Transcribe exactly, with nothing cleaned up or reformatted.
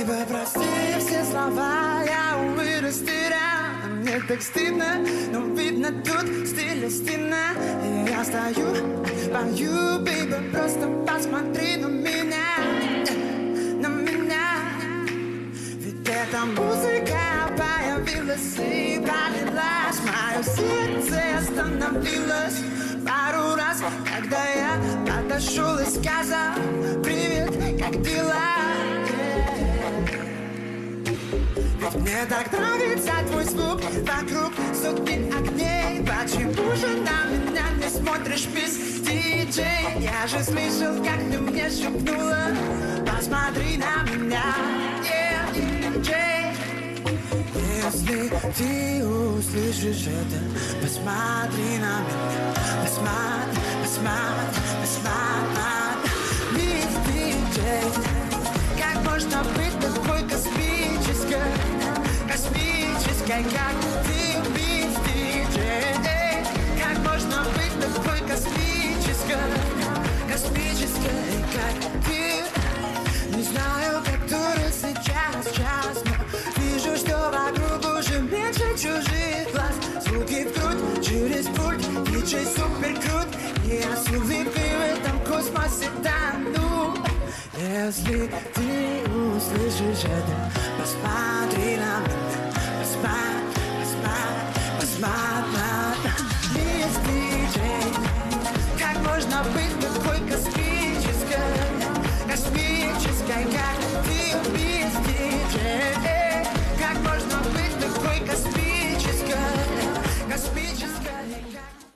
Либо простые все слова, я, увы, растерян. Мне так стыдно, но видно тут стиль стена. И я стою, пою, baby, просто посмотри на меня, на меня. Ведь эта музыка появилась и пролилась. Мое сердце остановилось пару раз, когда я подошел и сказал: привет, как дела? Ведь мне так нравится твой звук, вокруг сотни огней. Почему же на меня не смотришь, мисс диджей? Я же слышал, как ты мне шепнула: посмотри на меня, yeah, диджей. Если ты услышишь это, посмотри на меня, посмотри, посмотри, посмотри. Мисс диджей, как можно быть такой космической, космической, как ты, мисс диджей? Как можно быть такой космической, космической, как ты? Не знаю, который сейчас час, но вижу, что вокруг уже меньше чужих глаз. Звуки в грудь через пульт, диджей супер крут. И я с улыбкой в этом космосе тону. Если ты услышишь это, посмотри на меня, посмотри, посмотри, посмотри. Мисс диджей, как можно быть такой космической,